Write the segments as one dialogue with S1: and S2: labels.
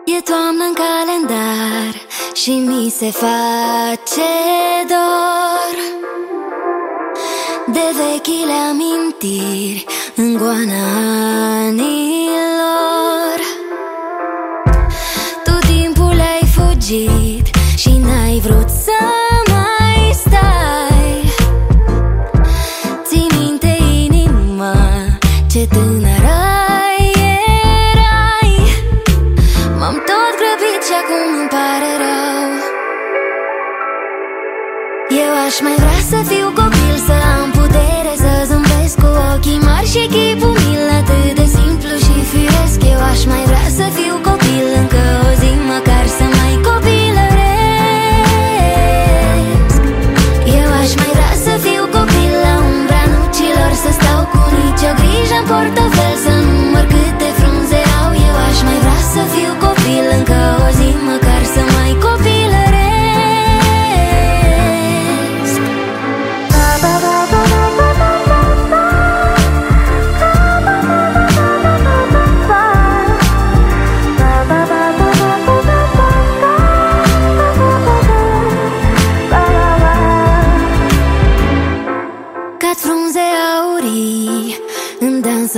S1: E toamnă în calendar și mi se face dor de vechile amintiri în goana anilor. Tu timpul ai fugit și n-ai vrut să mai stai. Ții minte inima ce tânără erai. M-am tot grăbit și acum îmi pare rău. Eu aș mai vrea să fiu copil, să am putere să zâmbesc cu ochii mari și chipul mil atât de simplu și firesc. Eu aș mai vrea să fiu copil încă o zi, măcar să mai copilăresc. Eu aș mai vrea să fiu copil la umbra nucilor, să stau cu nicio grijă în portofel, să număr câte frunze au. Eu aș mai vrea să fiu copil încă o zi, măcar să mai copilăresc. Cad frunze aurii în dans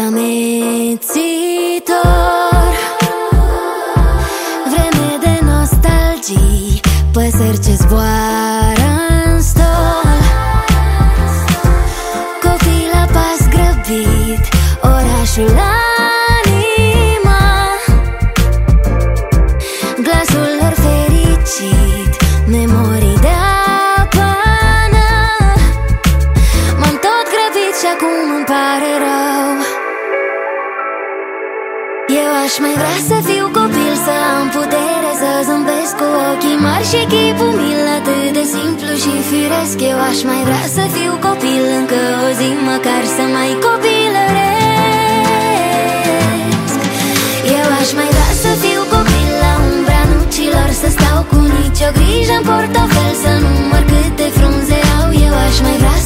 S1: amețitor, vreme de nostalgii, păsări ce zboară în stol. Copii la pas grăbit, orașul anima, glasul lor fericit, memorii de apână. M-am tot grăbit și acum îmi pare rău. Eu aș mai vrea să fiu copil, să am putere să zâmbesc cu ochii mari și chipul mil atât de simplu și firesc. Eu aș mai vrea să fiu copil încă o zi, măcar să mai copilăresc. Eu aș mai vrea să fiu copil la umbra nucilor, să stau cu nicio grijă în portofel, să număr câte frunze au. Eu aș mai vrea